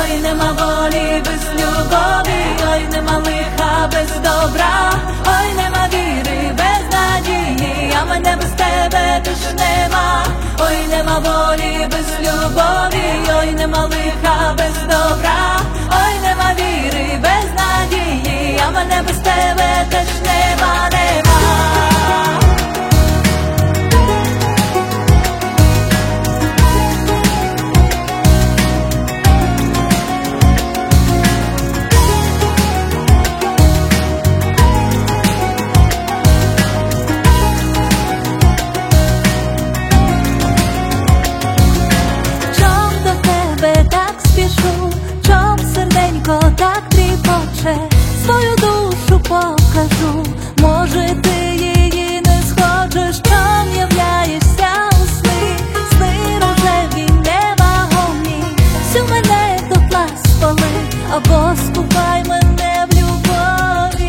ой, нема волі без любові, ой, нема лиха без добра, ой, нема віри без надії, а мене без тебе теж нема. Ой, нема волі без любові, ой, нема лиха без добра, ой, нема віри без надії, а мене без тебе теж нема, нема. Чом серденько так тріпоче, свою душу покажу, може ти її не схочеш, чом являєшся у сни, сни рожеві невагомі, всю мене дотла спали, або скупай мене в любові.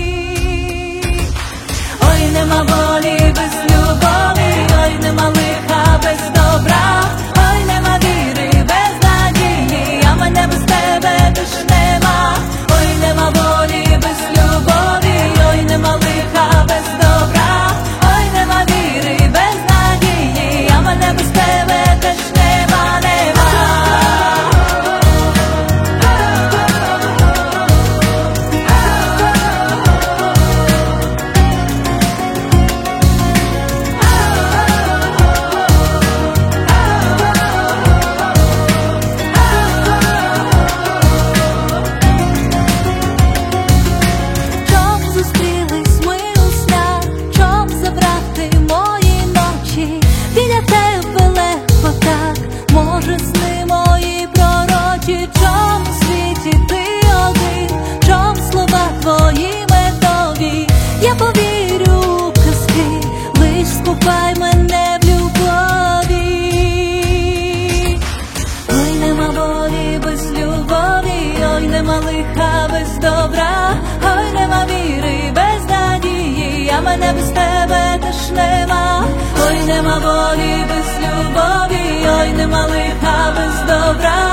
Ой, нема волі без любові, ой, нема лиха без добра, ой, нема віри без надії, а мене без тебе теж нема. Ой, нема волі без любові, ой, нема лиха без добра, ой, нема віри без надії, а мене без тебе теж нема, нема. Чом у світі ти один, чом слова твої медові, я повірю у казки, лиш скупай мене в любові. Ой, нема волі без любові, ой, нема лиха без добра, ой, нема віри без надії, а мене без тебе теж нема. Ой, нема волі без любові, ой, нема лиха без добра,